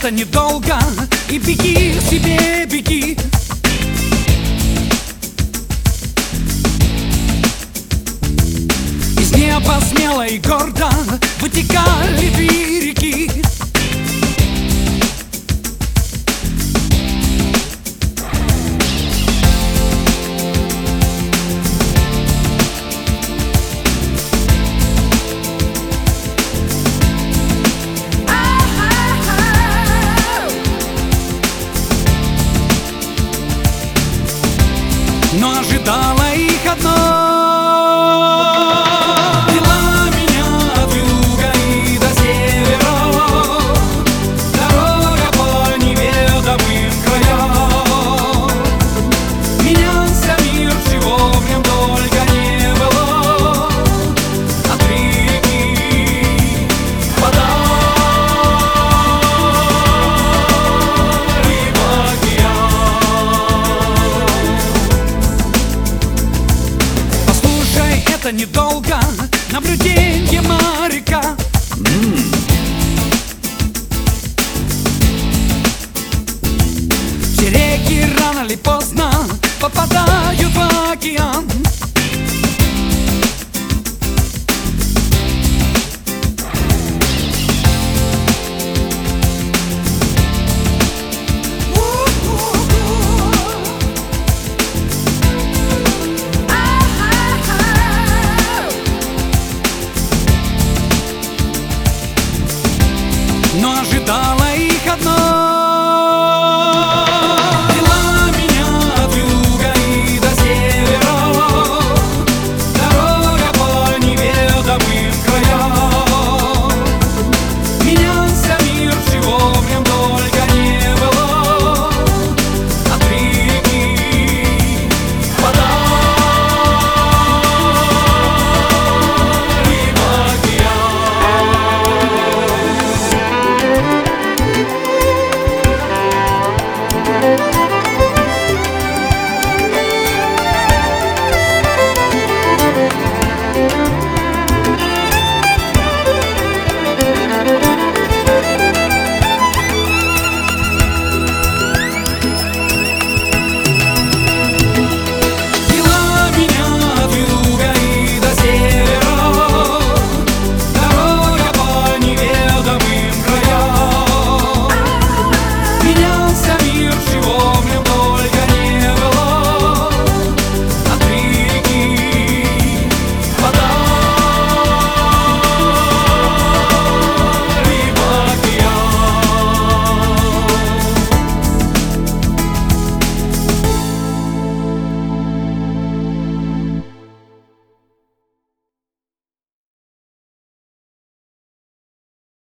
это недолго, и беги себе, беги. Из неба смело и гордо вытекали две реки. Но ожидало их одно. Вела меня от юга и до севера дорога по неведомым краям. Менялся мир, чего в нем только не было. От реки вода и в океан. Это недолго, наблюдение моряка. Все реки рано или поздно попадают в океан.